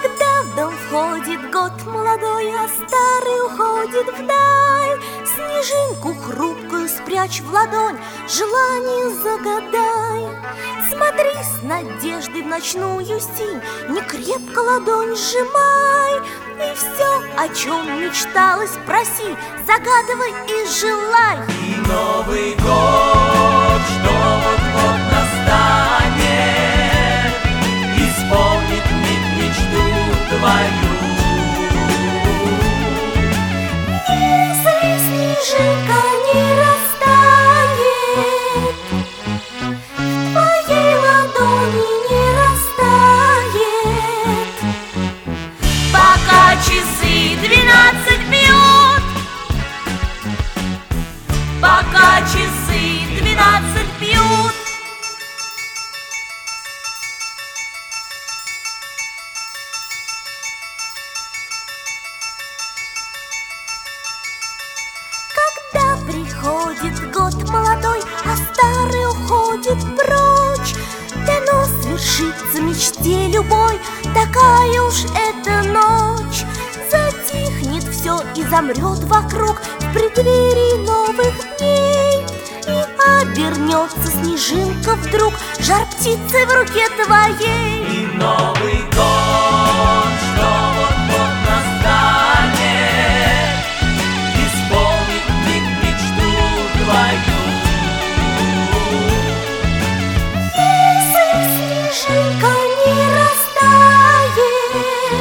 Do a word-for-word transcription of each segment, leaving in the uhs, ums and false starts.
Когда в дом входит год молодой, а старый уходит вдаль, снежинку хрупкую спрячь в ладонь, желание загадай. Смотри с надеждой в ночную синь, не крепко ладонь сжимай, и все, о чем мечталось, проси, загадывай и желай. И Новый год, что вот-вот настанет, исполнит миг мечту твою. Если снежинка не растает, в твоей ладони не растает, пока часы двенадцать бьют, пока часы двенадцать бьют. когда приходит год молодой, а старый уходит прочь, дано свершится мечте любой, такая уж эта ночь. Затихнет все и замрет вокруг в преддверии новых дней, и обернется снежинка вдруг жар птицы в руке твоей. И Новый год, что вот-вот настанет, исполнит миг мечту твою. Если снежинка не растает,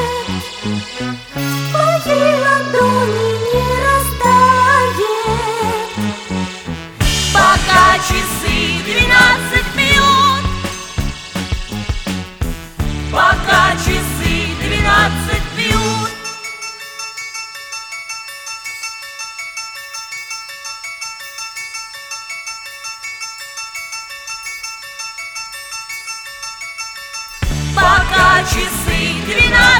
в твоей ладони не растает, Пока часы двенадцать бьют, пока часы двенадцать бьют. Пока часы двенадцать